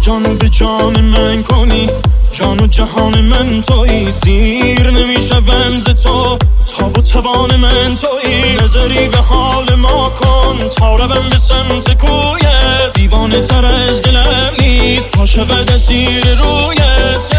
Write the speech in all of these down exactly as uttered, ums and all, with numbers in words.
جان به جان من کنی، جان و جهان من تویی، سیر نمیشوم ز تو، تاب و توان من تویی. نظری به حال ما کن تا روم به سمت کویت، دیوانه تر از دلم نیست تا شود اسیر رویت.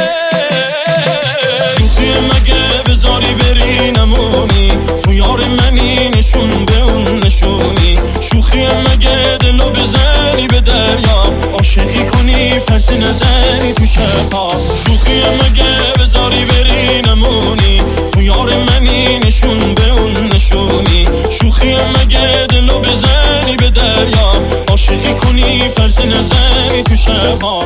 شوخی مگه بذاری بری نمونی، تو یار منی نشون به اون نشونی. شوخی مگه دلو بزنی به دریا، عاشقی کنی پس نزنی تو شبها. شوخی مگه بذاری بری نمونی، تو یار منی نشون به اون نشونی. شوخی مگه دلو بزنی به دریا، عاشقی کنی پس نزنی تو شبها.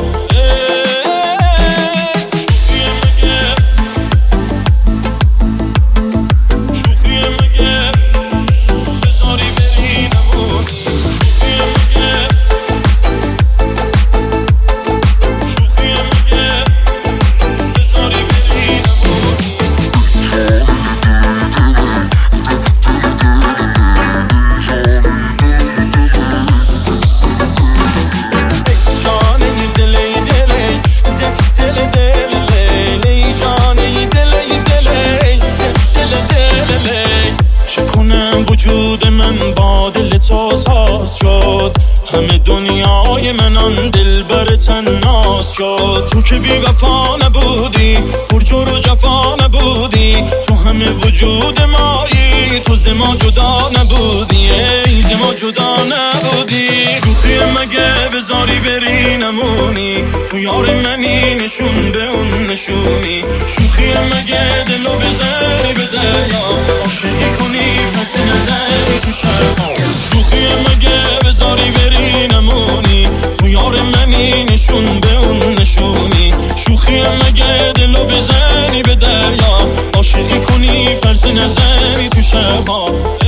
وجود من با دل تو ساز شد، همه دنیای من آن دل بر تناس شد. تو که بی وفا نبودی، پرجور و جفا نبودی، تو همه وجود مایی، تو ز ما جدا نبودی، ای ز ما جدا نبودی. شوخی مگه بذاری بری نمونی، تو یار منی نشون به اون نشونی. شوخی مگه دلو بزنی به دریا، عاشقی کنی پس نزنی تو شبها. شوخی مگه بذاری بری نمونی، تو یار منی نشون به اون نشونی. شوخی مگه دلو بزنی به دریا، عاشقی کنی پس نزنی تو شبها.